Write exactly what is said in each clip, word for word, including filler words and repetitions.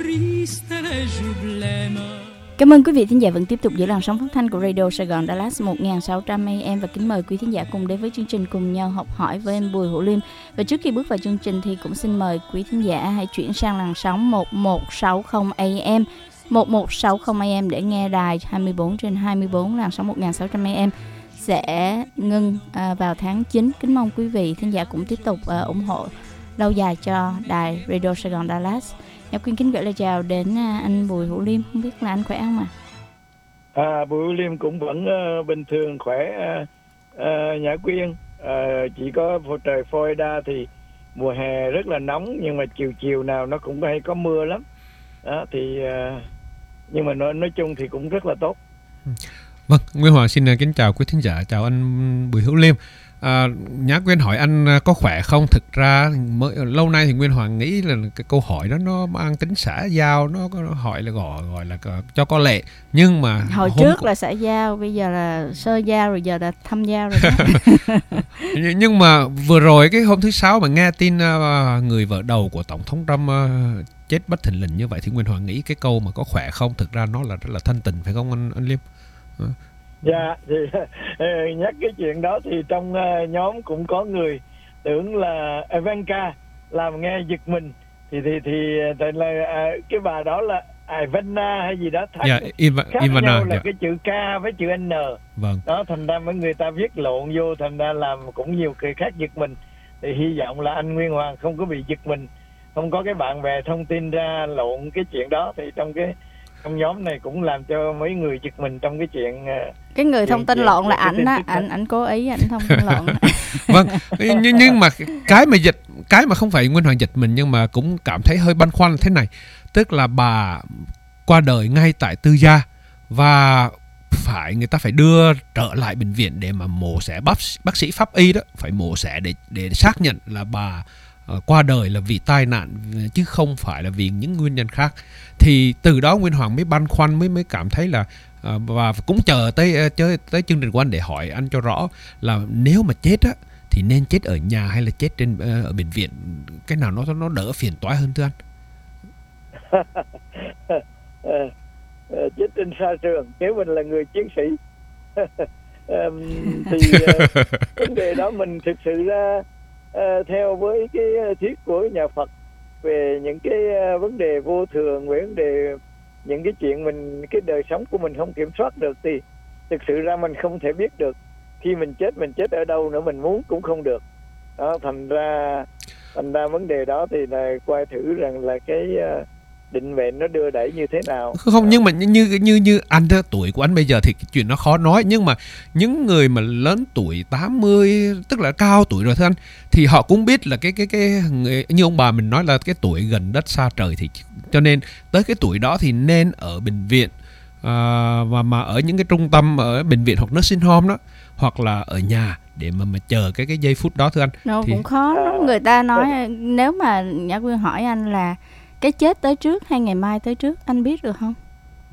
Cảm ơn quý vị thính giả vẫn tiếp tục giữ làn sóng phát thanh của Radio Sài Gòn Dallas một nghìn sáu trăm a em và kính mời quý thính giả cùng đến với chương trình Cùng nhau học hỏi với em Bùi Hữu Liêm. Và trước khi bước vào chương trình thì cũng xin mời quý thính giả hãy chuyển sang làn sóng một một sáu không a em, một một sáu không a em để nghe đài hai mươi bốn trên hai mươi bốn làn sóng một nghìn sáu trăm a em sẽ ngưng à, vào tháng chín. Kính mong quý vị thính giả cũng tiếp tục à, ủng hộ lâu dài cho đài Radio Sài Gòn Dallas. Nhã Quyên kính gửi lời chào đến anh Bùi Hữu Liêm, không biết là anh khỏe không ạ? À? À, Bùi Hữu Liêm cũng vẫn uh, bình thường khỏe. Uh, uh, Nhã Quyên, uh, chỉ có trời Florida thì mùa hè rất là nóng, nhưng mà chiều chiều nào nó cũng hay có mưa lắm. Đó, thì uh, nhưng mà nói, nói chung thì cũng rất là tốt. Vâng, Nguyên Hoàng xin kính chào quý thính giả, chào anh Bùi Hữu Liêm. À, Nhã Quyên hỏi anh có khỏe không? Thực ra mới, lâu nay thì Nguyên Hoàng nghĩ là cái câu hỏi đó nó mang tính xã giao, nó, nó hỏi là gọi gọi là cho có lệ, nhưng mà hồi hôm... trước là xã giao, bây giờ là sơ giao, rồi giờ là thăm giao rồi đó. Nhưng mà vừa rồi cái hôm thứ sáu mà nghe tin uh, người vợ đầu của tổng thống Trump uh, chết bất thình lình như vậy thì Nguyên Hoàng nghĩ cái câu mà có khỏe không, thực ra nó là rất là thân tình, phải không anh anh Liêm? Uh. Dạ, thì nhắc cái chuyện đó thì trong uh, nhóm cũng có người tưởng là Ivanka làm nghe giật mình, thì thì thì tại là uh, cái bà đó là Ivana hay gì đó, khác, yeah, Iva, khác Ivana, nhau là yeah. cái chữ K với chữ N. Vâng. Đó, thành ra mấy người ta viết lộn vô, thành ra làm cũng nhiều người khác giật mình. Thì hy vọng là anh Nguyên Hoàng không có bị giật mình, không có cái bạn bè thông tin ra lộn cái chuyện đó, thì trong cái trong nhóm này cũng làm cho mấy người giật mình trong cái chuyện cái người thông tin lộn là ảnh á, ảnh ảnh cố ý ảnh thông tin lộn. Vâng, nhưng nhưng mà cái mà dịch cái mà không phải Nguyên Hoàng giật mình, nhưng mà cũng cảm thấy hơi băn khoăn thế này, tức là bà qua đời ngay tại tư gia và phải người ta phải đưa trở lại bệnh viện để mà mổ xẻ, bác bác sĩ pháp y đó phải mổ xẻ để để xác nhận là bà uh, qua đời là vì tai nạn chứ không phải là vì những nguyên nhân khác. Thì từ đó Nguyên Hoàng mới băn khoăn, mới mới cảm thấy là uh, và cũng chờ tới uh, tới, tới chương trình của anh để hỏi anh cho rõ là nếu mà chết á thì nên chết ở nhà hay là chết trên uh, ở bệnh viện, cái nào nó nó đỡ phiền toái hơn thưa anh? Chết trên xa trường nếu mình là người chiến sĩ. um, thì uh, vấn đề đó mình thực sự ra uh, theo với cái thuyết của nhà Phật về những cái uh, vấn đề vô thường, về vấn đề những cái chuyện mình cái đời sống của mình không kiểm soát được, thì thực sự ra mình không thể biết được. Khi mình chết, mình chết ở đâu nữa mình muốn cũng không được. Đó, thành ra thành ra vấn đề đó thì là coi thử rằng là cái uh, định mệnh nó đưa đẩy như thế nào. Không, nhưng mà như như như anh đó, tuổi của anh bây giờ thì cái chuyện nó khó nói, nhưng mà những người mà lớn tuổi tám mươi, tức là cao tuổi rồi thưa anh, thì họ cũng biết là cái cái cái như ông bà mình nói là cái tuổi gần đất xa trời, thì cho nên tới cái tuổi đó thì nên ở bệnh viện à, và mà ở những cái trung tâm ở bệnh viện hoặc nursing home đó, hoặc là ở nhà để mà mà chờ cái cái giây phút đó thưa anh. Nó thì... cũng khó đó. Người ta nói nếu mà Nhã Quyên hỏi anh là cái chết tới trước hay ngày mai tới trước, anh biết được không?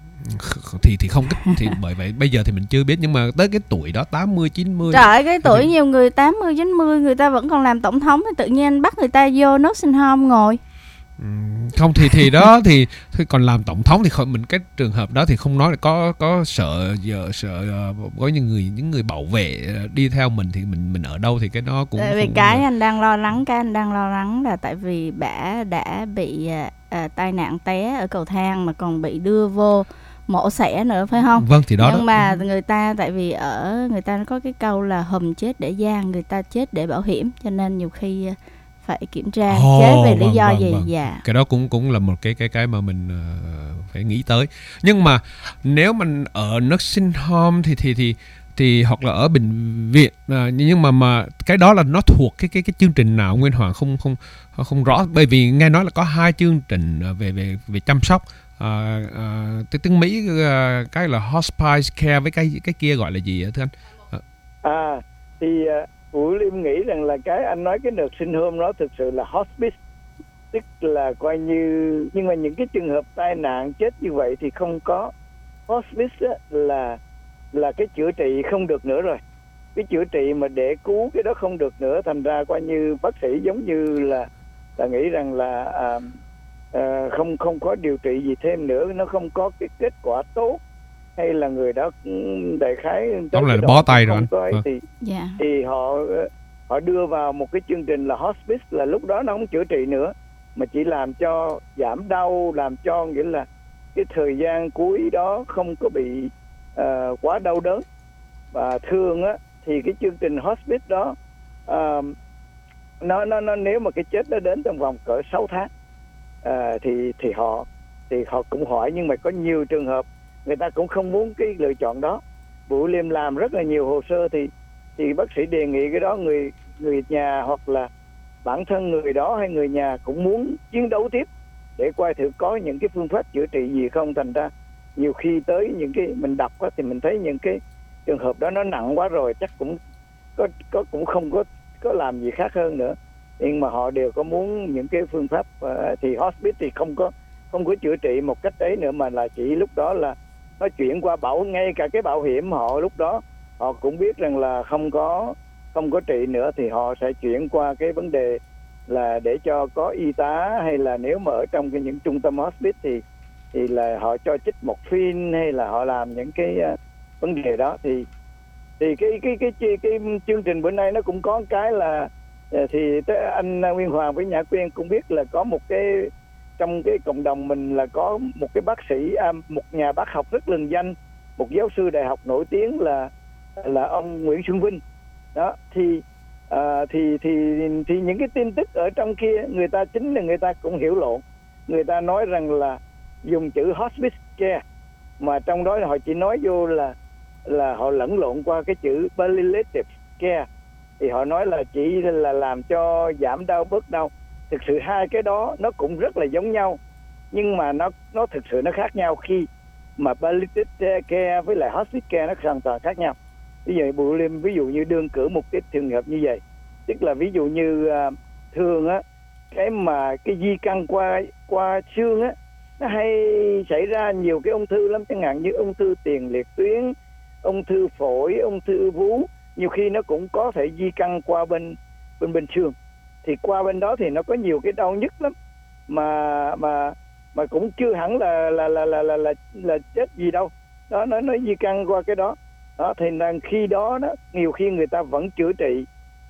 Thì thì không thì bởi vậy bây giờ thì mình chưa biết, nhưng mà tới cái tuổi đó tám mươi chín mươi. Trời ơi, cái tuổi thì... nhiều người tám mươi chín mươi người ta vẫn còn làm tổng thống, thì tự nhiên anh bắt người ta vô nursing home ngồi. Không thì thì đó thì, thì còn làm tổng thống thì không, mình cái trường hợp đó thì không nói là có có sợ giờ sợ có những người những người bảo vệ đi theo mình thì mình mình ở đâu thì cái đó cũng. Tại vì cũng cái là... anh đang lo lắng cái anh đang lo lắng là tại vì bả đã bị à, à, tai nạn té ở cầu thang mà còn bị đưa vô mổ xẻ nữa, phải không? Vâng, thì đó. Nhưng đó. mà người ta tại vì ở người ta có cái câu là hùm chết để gian, người ta chết để bảo hiểm, cho nên nhiều khi phải kiểm tra oh, chết về lý vâng, do vâng, gì. vâng. Dạ. Cái đó cũng cũng là một cái cái cái mà mình uh, phải nghĩ tới. Nhưng mà nếu mình ở nursing home thì thì thì thì hoặc là ở bệnh viện, uh, nhưng mà mà cái đó là nó thuộc cái cái cái chương trình nào Nguyên Hoàng không không không rõ, bởi vì nghe nói là có hai chương trình về về về chăm sóc. Uh, uh, tiếng Mỹ uh, cái là hospice care với cái cái kia gọi là gì thưa anh? Uh. À thì uh... Vũ Liêm nghĩ rằng là cái anh nói cái nursing home đó thực sự là hospice, tức là coi như, nhưng mà những cái trường hợp tai nạn chết như vậy thì không có. Hospice á, là là cái chữa trị không được nữa rồi, cái chữa trị mà để cứu cái đó không được nữa, thành ra coi như bác sĩ giống như là là nghĩ rằng là à, à, không không có điều trị gì thêm nữa, nó không có cái kết quả tốt, hay là người đó đại khái tóm lại là bó tay rồi anh. Ấy, à. thì yeah. thì họ họ đưa vào một cái chương trình là hospice, là lúc đó nó không chữa trị nữa mà chỉ làm cho giảm đau, làm cho nghĩa là cái thời gian cuối đó không có bị uh, quá đau đớn. Và thường á thì cái chương trình hospice đó uh, nó nó nó nếu mà cái chết nó đến trong vòng cỡ sáu tháng uh, thì thì họ thì họ cũng hỏi, nhưng mà có nhiều trường hợp người ta cũng không muốn cái lựa chọn đó. Vũ Liêm làm rất là nhiều hồ sơ thì thì bác sĩ đề nghị cái đó, người người nhà hoặc là bản thân người đó hay người nhà cũng muốn chiến đấu tiếp để coi thử có những cái phương pháp chữa trị gì không. Thành ra nhiều khi tới những cái mình đọc á, thì mình thấy những cái trường hợp đó nó nặng quá rồi, chắc cũng có có cũng không có có làm gì khác hơn nữa, nhưng mà họ đều có muốn những cái phương pháp uh, thì hospice thì không có không có chữa trị một cách ấy nữa, mà là chỉ lúc đó là nó chuyển qua bảo, ngay cả cái bảo hiểm họ lúc đó họ cũng biết rằng là không có không có trị nữa thì họ sẽ chuyển qua cái vấn đề là để cho có y tá, hay là nếu mà ở trong cái những trung tâm hospice thì thì là họ cho chích morphine, hay là họ làm những cái uh, vấn đề đó. Thì thì cái cái cái cái, cái, cái chương trình bữa nay nó cũng có cái là thì anh Nguyên Hoàng với Nhã Quyên cũng biết là có một cái trong cái cộng đồng mình là có một cái bác sĩ, một nhà bác học rất lừng danh, một giáo sư đại học nổi tiếng là là ông Nguyễn Xuân Vinh đó. Thì à, thì thì thì những cái tin tức ở trong kia người ta chính là người ta cũng hiểu lộn, người ta nói rằng là dùng chữ hospice care mà trong đó họ chỉ nói vô là là họ lẫn lộn qua cái chữ palliative care, thì họ nói là chỉ là làm cho giảm đau bớt đau. Thực sự hai cái đó nó cũng rất là giống nhau, nhưng mà nó nó thực sự nó khác nhau khi mà palliative care với lại hospice care nó hoàn toàn khác nhau. Ví dụ Bùi Liêm ví dụ như đương cử một cái trường hợp như vậy, tức là ví dụ như uh, thường á cái mà cái di căn qua qua xương á nó hay xảy ra nhiều cái ung thư lắm, chẳng hạn như ung thư tiền liệt tuyến, ung thư phổi, ung thư vú, nhiều khi nó cũng có thể di căn qua bên bên bên xương. Thì qua bên đó thì nó có nhiều cái đau nhức lắm, mà mà mà cũng chưa hẳn là là là là là là, là chết gì đâu. Đó, nó nó di căn qua cái đó. Đó thì là khi đó đó nhiều khi người ta vẫn chữa trị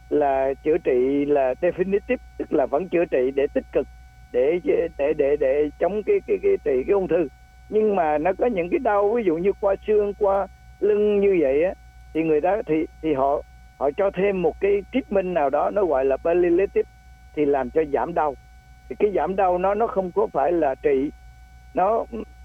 là chữa trị là definitive, tức là vẫn chữa trị để tích cực để để để để chống cái cái cái trị cái ung thư. Nhưng mà nó có những cái đau ví dụ như qua xương, qua lưng như vậy á, thì người ta thì thì họ họ cho thêm một cái treatment nào đó nó gọi là palliative thì làm cho giảm đau. Thì cái giảm đau nó nó không có phải là trị, nó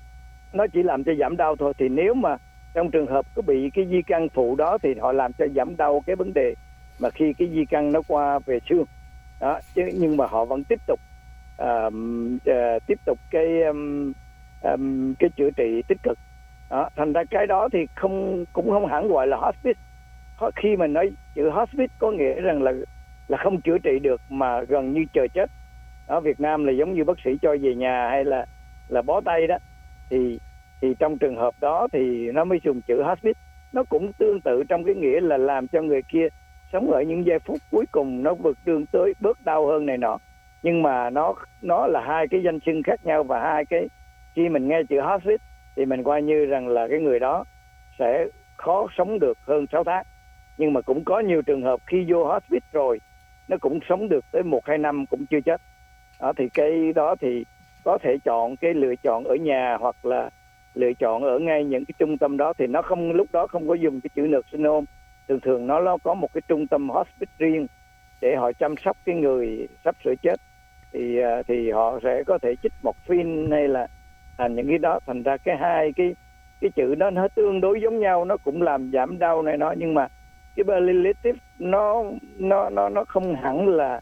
nó chỉ làm cho giảm đau thôi. Thì nếu mà trong trường hợp có bị cái di căn phụ đó thì họ làm cho giảm đau cái vấn đề mà khi cái di căn nó qua về xương đó, chứ nhưng mà họ vẫn tiếp tục uh, uh, tiếp tục cái um, um, cái chữa trị tích cực đó. Thành ra cái đó thì không cũng không hẳn gọi là hospice. Khi mà nói chữ hospice có nghĩa rằng là là không chữa trị được mà gần như chờ chết. Ở Việt Nam là giống như bác sĩ cho về nhà hay là là bó tay đó, thì thì trong trường hợp đó thì nó mới dùng chữ hospice. Nó cũng tương tự trong cái nghĩa là làm cho người kia sống ở những giây phút cuối cùng, nó vượt đường tới bớt đau hơn này nọ. Nhưng mà nó nó là hai cái danh xưng khác nhau, và hai cái khi mình nghe chữ hospice thì mình coi như rằng là cái người đó sẽ khó sống được hơn sáu tháng. Nhưng mà cũng có nhiều trường hợp khi vô hospice rồi nó cũng sống được tới một hai năm cũng chưa chết. Đó, thì cái đó thì có thể chọn cái lựa chọn ở nhà hoặc là lựa chọn ở ngay những cái trung tâm đó, thì nó không lúc đó không có dùng cái chữ nursing home. Thường thường nó, nó có một cái trung tâm hospice riêng để họ chăm sóc cái người sắp sửa chết, thì thì họ sẽ có thể chích morphine hay là thành những cái đó. Thành ra cái hai cái cái chữ đó nó tương đối giống nhau, nó cũng làm giảm đau này nó, nhưng mà cái palliative nó nó nó nó không hẳn là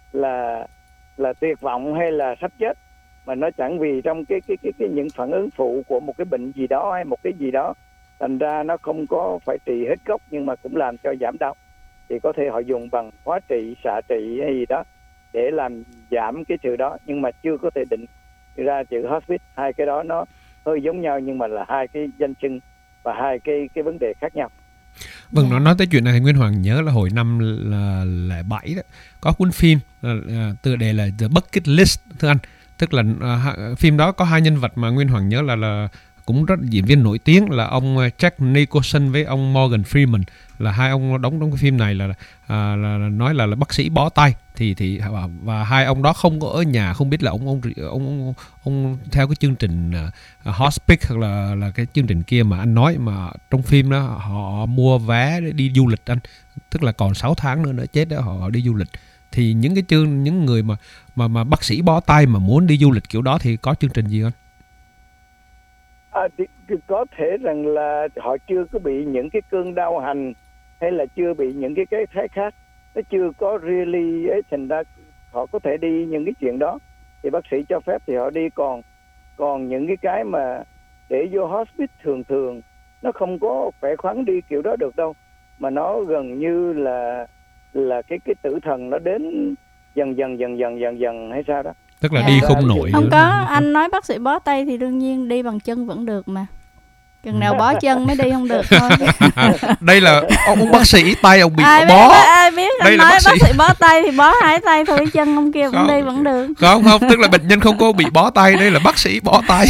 là là tuyệt vọng hay là sắp chết, mà nó chẳng vì trong cái cái cái cái những phản ứng phụ của một cái bệnh gì đó hay một cái gì đó, thành ra nó không có phải trị hết gốc nhưng mà cũng làm cho giảm đau. Thì có thể họ dùng bằng hóa trị, xạ trị hay gì đó để làm giảm cái sự đó, nhưng mà chưa có thể định ra chữ hospice. Hai cái đó nó hơi giống nhau nhưng mà là hai cái danh xưng và hai cái cái vấn đề khác nhau. Vâng, nó nói tới chuyện này Nguyên Hoàng nhớ là hồi năm là lẻ bảy đó có cuốn phim uh, tựa đề là The Bucket List thưa anh, Tức là uh, phim đó có hai nhân vật mà Nguyên Hoàng nhớ là là cũng rất diễn viên nổi tiếng là ông Jack Nicholson với ông Morgan Freeman, là hai ông đóng trong cái phim này là, à, là, là nói là, là bác sĩ bó tay thì thì và, và hai ông đó không có ở nhà, không biết là ông ông ông ông, ông theo cái chương trình uh, hospice hoặc là là cái chương trình kia mà anh nói, mà trong phim đó họ mua vé để đi du lịch anh, tức là còn sáu tháng nữa nữa chết đó họ đi du lịch. Thì những cái chương những người mà mà mà bác sĩ bó tay mà muốn đi du lịch kiểu đó thì có chương trình gì không? À, thì có thể rằng là họ chưa có bị những cái cơn đau hành hay là chưa bị những cái cái thái khác, nó chưa có really ấy, thành ra họ có thể đi những cái chuyện đó thì bác sĩ cho phép thì họ đi. Còn còn những cái cái mà để vô hospice thường thường nó không có khỏe khoắn đi kiểu đó được đâu, mà nó gần như là là cái cái tử thần nó đến dần dần dần dần dần dần hay sao đó. Tức là dạ. đi không nổi. Không có, anh nói bác sĩ bó tay thì đương nhiên đi bằng chân vẫn được mà. Chừng nào bó chân mới đi không được thôi. Đây là ông, ông bác sĩ tay ông bị ai bó. Biết, ai biết anh đây nói là bác, bác sĩ bó tay thì bó hai tay thôi, chân ông kia vẫn đi vẫn được. Không không, tức là bệnh nhân không có bị bó tay, đây là bác sĩ bó tay.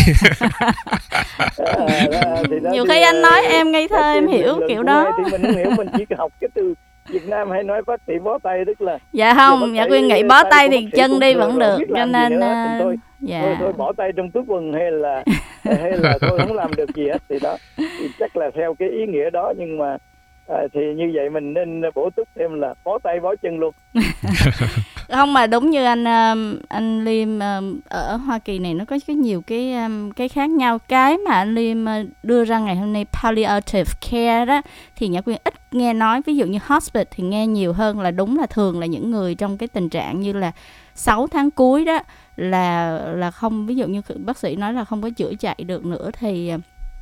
Nhiều khi anh nói em ngây thơ em hiểu kiểu đó. Thì mình không hiểu, mình chỉ học cái từ Việt Nam hay nói bác sĩ bó tay tức là dạ không, dạ Quyên nghĩ bó tay thì chân đi vẫn được, cho nên thôi, dạ. thôi thôi bỏ tay trong túi quần hay là hay là thôi không làm được gì hết thì đó, thì chắc là theo cái ý nghĩa đó. Nhưng mà à, thì như vậy mình nên bổ túc thêm là bó tay bó chân luôn. Không, mà đúng như anh anh Liêm ở Hoa Kỳ này nó có cái nhiều cái cái khác nhau. Cái mà anh Liêm đưa ra ngày hôm nay palliative care đó thì Nhã Quyên ít nghe nói. Ví dụ như hospice thì nghe nhiều hơn, là đúng là thường là những người trong cái tình trạng như là sáu tháng cuối đó là là không, ví dụ như bác sĩ nói là không có chữa chạy được nữa thì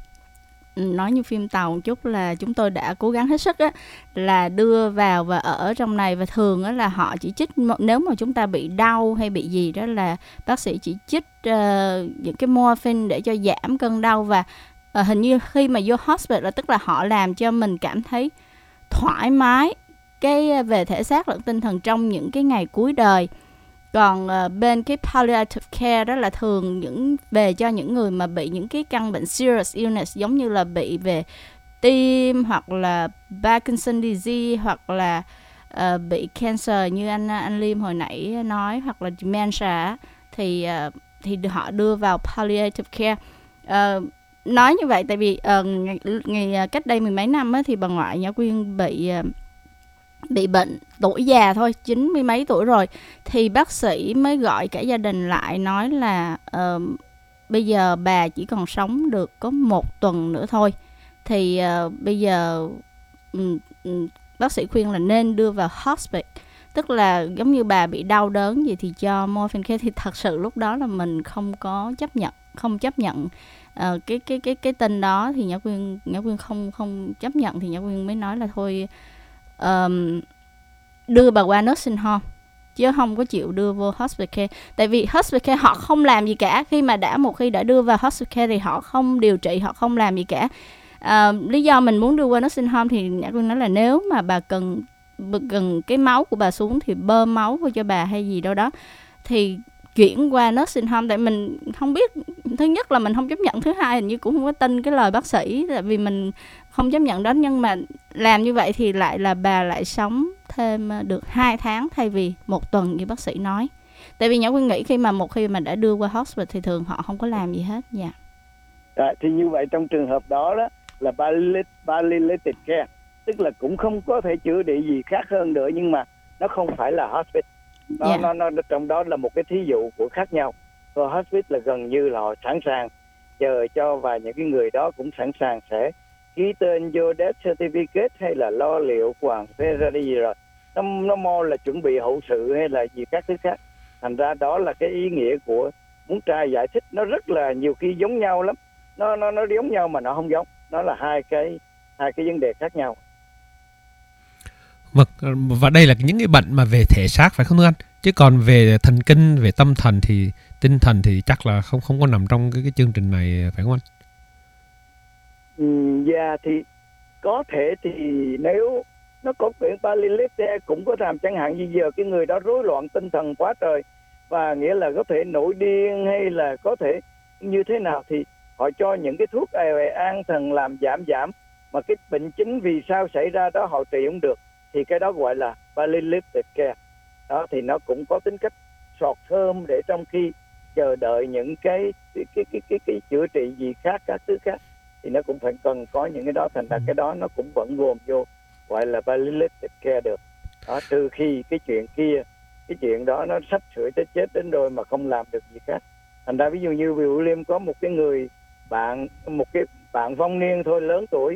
nói như phim Tàu một chút là chúng tôi đã cố gắng hết sức á, là đưa vào và ở trong này. Và thường á là họ chỉ chích, nếu mà chúng ta bị đau hay bị gì đó là bác sĩ chỉ chích uh, những cái morphine để cho giảm cơn đau. Và uh, hình như khi mà vô hospital là tức là họ làm cho mình cảm thấy thoải mái cái về thể xác lẫn tinh thần trong những cái ngày cuối đời. Còn uh, bên cái palliative care đó là thường những về cho những người mà bị những cái căn bệnh serious illness, giống như là bị về tim hoặc là Parkinson disease hoặc là uh, bị cancer như anh anh Liêm hồi nãy nói, hoặc là dementia, thì uh, thì họ đưa vào palliative care. Uh, nói như vậy tại vì uh, ngày, ngày cách đây mười mấy năm á, thì bà ngoại Nhã Quyên bị uh, bị bệnh tuổi già thôi, chín mươi mấy tuổi rồi, thì bác sĩ mới gọi cả gia đình lại nói là uh, bây giờ bà chỉ còn sống được có một tuần nữa thôi. Thì uh, bây giờ um, um, bác sĩ khuyên là nên đưa vào hospice, tức là giống như bà bị đau đớn gì thì cho morphine care. Thì thật sự lúc đó là mình không có chấp nhận, không chấp nhận uh, cái cái cái cái tin đó, thì Nhã Quyên Nhã Quyên không không chấp nhận, thì Nhã Quyên mới nói là thôi Um, đưa bà qua nursing home chứ không có chịu đưa vô hospital care. Tại vì hospital care họ không làm gì cả. Khi mà đã một khi đã đưa vào hospital care thì họ không điều trị, họ không làm gì cả. Uh, lý do mình muốn đưa qua nursing home thì Nhã Quyên nói là nếu mà bà cần cần cái máu của bà xuống thì bơm máu vô cho bà hay gì đâu đó thì chuyển qua nursing home. Tại mình không biết, thứ nhất là mình không chấp nhận, thứ hai hình như cũng không có tin cái lời bác sĩ, tại vì mình không chấp nhận đó. Nhưng mà làm như vậy thì lại là bà lại sống thêm được hai tháng thay vì một tuần như bác sĩ nói. Tại vì Nhã Quyên nghĩ khi mà một khi mà đã đưa qua hospital thì thường họ không có làm gì hết. Dạ. À, thì như vậy trong trường hợp đó đó là palliative care, tức là cũng không có thể chữa trị gì khác hơn nữa, nhưng mà nó không phải là hospital. Nó, yeah. nó, nó, nó trong đó là một cái thí dụ của khác nhau. Còn hospice là gần như là họ sẵn sàng chờ cho, và những cái người đó cũng sẵn sàng sẽ ký tên vô death certificate hay là lo liệu hoàn Ferrari gì rồi. Nó, nó mo là chuẩn bị hậu sự hay là gì các thứ khác. Thành ra đó là cái ý nghĩa của muốn trai giải thích, nó rất là nhiều khi giống nhau lắm. Nó, nó, nó giống nhau mà nó không giống. Nó là hai cái, hai cái vấn đề khác nhau. Và đây là những cái bệnh mà về thể xác phải không thưa anh? Chứ còn về thần kinh, về tâm thần thì tinh thần thì chắc là không không có nằm trong cái, cái chương trình này phải không anh? Ừ, dạ thì có thể thì nếu nó có quyển palliative cũng có làm, chẳng hạn như giờ cái người đó rối loạn tinh thần quá trời, và nghĩa là có thể nổi điên hay là có thể như thế nào thì họ cho những cái thuốc an thần làm giảm giảm mà cái bệnh chính vì sao xảy ra đó họ trị không được, thì cái đó gọi là palliative care. Đó thì nó cũng có tính cách short term, để trong khi chờ đợi những cái cái cái cái cái, cái chữa trị gì khác, các thứ khác thì nó cũng phải cần có những cái đó, thành ra cái đó nó cũng vẫn gồm vô gọi là palliative care được. Đó, trừ khi cái chuyện kia, cái chuyện đó nó sắp sửa tới chết đến rồi mà không làm được gì khác. Thành ra ví dụ như William có một cái người bạn, một cái bạn vong niên thôi, lớn tuổi,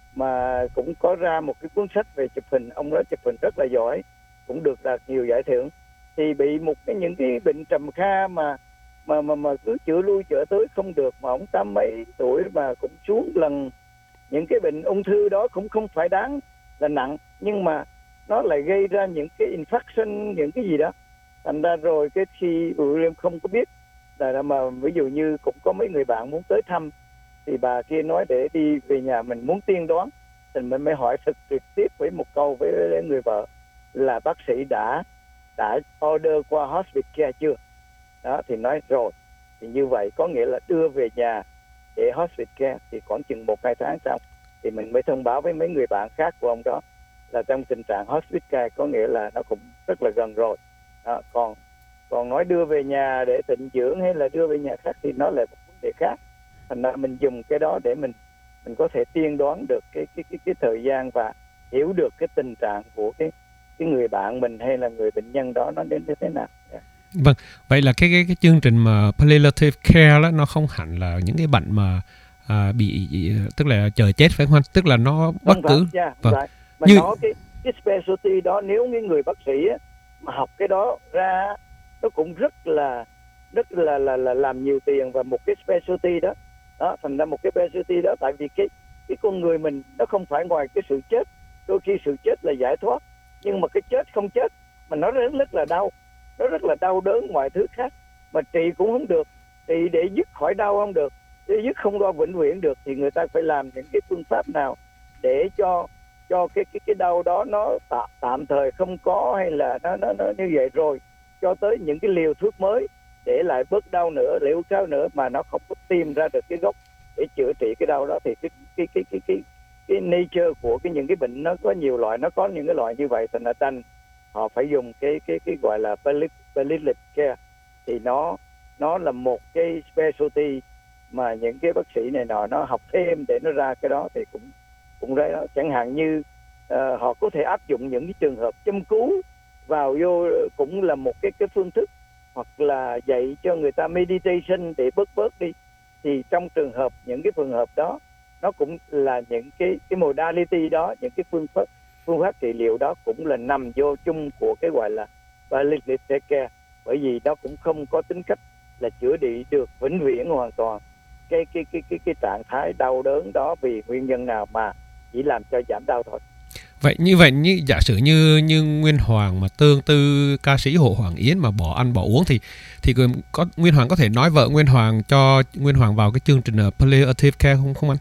mà cũng có ra một cái cuốn sách về chụp hình. Ông đó chụp hình rất là giỏi, cũng được đạt nhiều giải thưởng. Thì bị một cái những cái bệnh trầm kha mà mà mà mà cứ chữa lui chữa tới không được, mà ông tám mấy tuổi mà cũng xuống lần. Những cái bệnh ung thư đó cũng không phải đáng là nặng, nhưng mà nó lại gây ra những cái infection, những cái gì đó. Thành ra rồi cái khi William không có biết là mà ví dụ như cũng có mấy người bạn muốn tới thăm, thì bà kia nói để đi về nhà mình muốn tiên đoán, thì mình mới hỏi thực trực tiếp với một câu với người vợ là bác sĩ đã đã order qua hospice care chưa. Đó thì nói rồi, thì như vậy có nghĩa là đưa về nhà để hospice care, thì khoảng chừng một hai tháng sau thì mình mới thông báo với mấy người bạn khác của ông đó là trong tình trạng hospice care, có nghĩa là nó cũng rất là gần rồi. Đó, còn còn nói đưa về nhà để tịnh dưỡng hay là đưa về nhà khác thì nó là một vấn đề khác. Thành ra mình dùng cái đó để mình mình có thể tiên đoán được cái cái cái cái thời gian và hiểu được cái tình trạng của cái cái người bạn mình hay là người bệnh nhân đó nó đến như thế nào. Yeah. Vâng, vậy là cái cái cái chương trình mà palliative care đó nó không hẳn là những cái bệnh mà à, bị, tức là chờ chết phải không anh? Tức là nó bất vâng, cứ yeah, vâng. Right. Mà Như... nó cái cái specialty đó, nếu cái người bác sĩ á, mà học cái đó ra, nó cũng rất là rất là là là làm nhiều tiền. Và một cái specialty đó, đó thành ra một cái specialty đó, tại vì cái cái con người mình nó không phải ngoài cái sự chết. Đôi khi sự chết là giải thoát, nhưng mà cái chết không chết mà nó rất rất là đau, nó rất là đau đớn mọi thứ khác, mà trị cũng không được, trị để dứt khỏi đau không được, để dứt không đau vĩnh viễn được, thì người ta phải làm những cái phương pháp nào để cho cho cái cái cái đau đó nó tạm, tạm thời không có, hay là nó nó nó như vậy, rồi cho tới những cái liều thuốc mới để lại bớt đau nữa, liều sao nữa mà nó không có tìm ra được cái gốc để chữa trị cái đau đó. Thì cái cái cái cái cái cái nature của cái những cái bệnh nó có nhiều loại, nó có những cái loại như vậy, thành ra tranh họ phải dùng cái cái cái gọi là palliative care. Thì nó nó là một cái specialty mà những cái bác sĩ này nọ nó học thêm để nó ra cái đó, thì cũng cũng đấy đó. Chẳng hạn như uh, họ có thể áp dụng những cái trường hợp châm cứu vào vô, cũng là một cái cái phương thức, hoặc là dạy cho người ta meditation để bớt bớt đi. Thì trong trường hợp những cái trường hợp đó, nó cũng là những cái cái modality đó, những cái phương pháp phương pháp trị liệu đó cũng là nằm vô chung của cái gọi là palliative care, bởi vì nó cũng không có tính cách là chữa trị được vĩnh viễn hoàn toàn cái cái cái cái cái trạng thái đau đớn đó vì nguyên nhân nào, mà chỉ làm cho giảm đau thôi. Vậy như vậy, như giả sử như như Nguyên Hoàng mà tương tư ca sĩ Hồ Hoàng Yến mà bỏ ăn bỏ uống, thì thì có Nguyên Hoàng có thể nói vợ Nguyên Hoàng cho Nguyên Hoàng vào cái chương trình palliative care không không anh?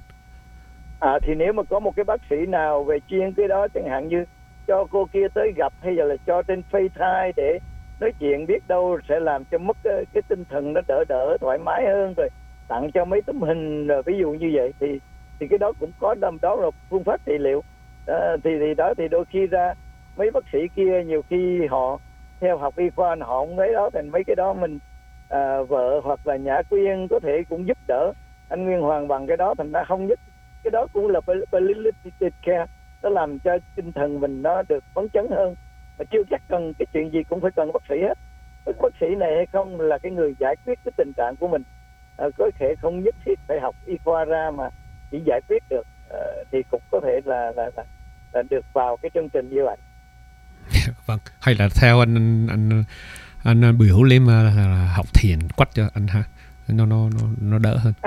À, thì nếu mà có một cái bác sĩ nào về chuyên cái đó, chẳng hạn như cho cô kia tới gặp, hay là cho trên FaceTime để nói chuyện, biết đâu sẽ làm cho mất cái, cái tinh thần nó đỡ đỡ thoải mái hơn, rồi tặng cho mấy tấm hình, rồi ví dụ như vậy, thì thì cái đó cũng có đâm đó là phương pháp trị liệu. À, thì thì đó thì đôi khi ra mấy bác sĩ kia nhiều khi họ theo học y khoa họ không thấy đó, thành mấy cái đó mình à, vợ hoặc là Nhã Quyên có thể cũng giúp đỡ anh Nguyên Hoàng bằng cái đó, thành ra không nhất. Cái đó cũng là palliative care, nó làm cho tinh thần mình nó được phấn chấn hơn, mà chưa chắc cần cái chuyện gì cũng phải cần bác sĩ hết. Bác sĩ này hay không là cái người giải quyết cái tình trạng của mình, à, có thể không nhất thiết phải học y khoa ra mà chỉ giải quyết được, à, thì cũng có thể là, là là là được vào cái chương trình như vậy. Vâng, hay là theo anh anh anh, anh Bùi Hữu Liêm là, là học thiền quách cho anh ha, nó nó nó nó đỡ hơn.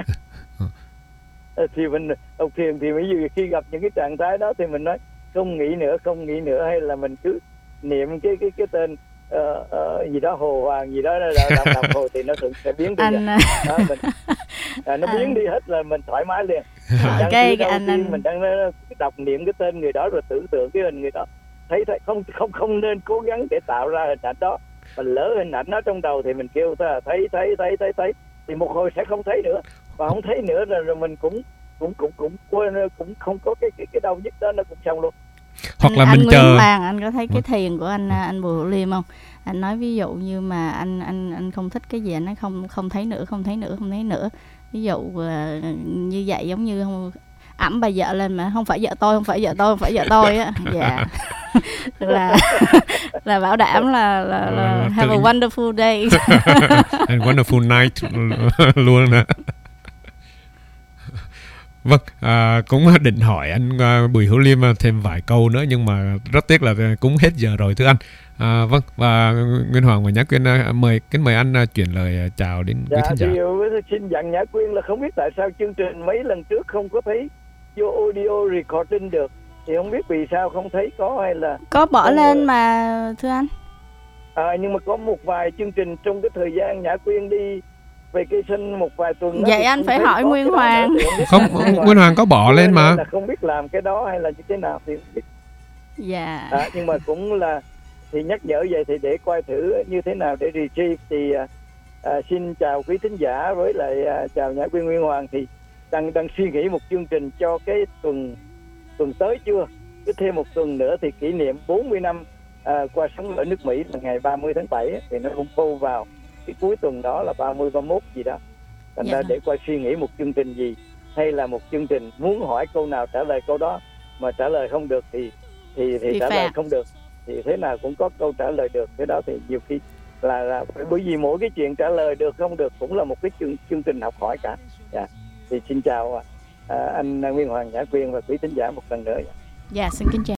Thì mình học thiền thì ví dụ khi gặp những cái trạng thái đó thì mình nói không nghĩ nữa, không nghĩ nữa, hay là mình cứ niệm cái cái cái tên uh, uh, gì đó Hồ Hoàng gì đó, đọc đọc hồ thì nó thường sẽ biến đi. Anh... đó, mình, à, nó biến đi hết là mình thoải mái liền. À, cái cái anh, anh mình đang đọc niệm cái tên người đó rồi tưởng tượng cái hình người đó, thấy thấy không không không nên cố gắng để tạo ra hình ảnh đó, mình lỡ hình ảnh nó trong đầu thì mình kêu ta thấy thấy thấy thấy thấy thì một hồi sẽ không thấy nữa, và không thấy nữa rồi, rồi mình cũng cũng cũng cũng quên, cũng không có cái cái cái đau nhức đó, nó cũng xong luôn. Hoặc anh, là anh mình Nguyễn chờ Hoàng, anh có thấy cái thiền của anh anh Bùi Hữu Liêm không? Anh nói ví dụ như mà anh anh anh không thích cái gì, anh nói không không thấy nữa, không thấy nữa, không thấy nữa. Ví dụ uh, như vậy, giống như không ẵm bà vợ lên mà không phải vợ tôi, không phải vợ tôi, không phải vợ tôi á. Dạ. là là bảo đảm là là, là uh, have a wonderful day. and wonderful night luôn nè. Vâng, à, cũng định hỏi anh uh, Bùi Hữu Liêm thêm vài câu nữa, nhưng mà rất tiếc là cũng hết giờ rồi thưa anh. À, vâng, và Nguyên Hoàng và Nhã Quyên uh, mời kính mời anh uh, chuyển lời uh, chào đến dạ, quý thính giả. Thì xin dặn Nhã Quyên là không biết tại sao chương trình mấy lần trước không có thấy vô audio recording được, thì không biết vì sao không thấy có, hay là có bỏ không lên có... mà thưa anh. À, nhưng mà có một vài chương trình trong cái thời gian Nhã Quyên đi vacation một vài tuần. Vậy anh phải hỏi Nguyên Hoàng. Không, Nguyên Hoàng có bỏ lên mà. Là không biết làm cái đó hay là như thế nào thì không biết. Dạ. À, nhưng mà cũng là thì nhắc nhở vậy thì để coi thử như thế nào để retrieve. Thì à, xin chào quý thính giả, với lại à, chào Nhã Quyên, Nguyên Hoàng. Thì đang đang suy nghĩ một chương trình cho cái tuần tuần tới chưa, cứ thêm một tuần nữa thì kỷ niệm bốn mươi năm à, qua sống ở nước Mỹ là ngày ba mươi tháng bảy, thì nó cũng phô vào cái cuối tuần đó là ba mươi, ba mươi mốt gì đó. Thành dạ ra để coi suy nghĩ một chương trình gì, hay là một chương trình muốn hỏi câu nào trả lời câu đó, mà trả lời không được thì thì thì, thì trả phạt. Lời không được thì thế nào cũng có câu trả lời được. Cái đó thì nhiều khi là, là bởi vì mỗi cái chuyện trả lời được không được cũng là một cái chương, chương trình học hỏi cả. Dạ. Thì xin chào à, anh Nguyên Hoàng, Nhã Quyên và quý thính giả một lần nữa. Dạ, xin kính chào.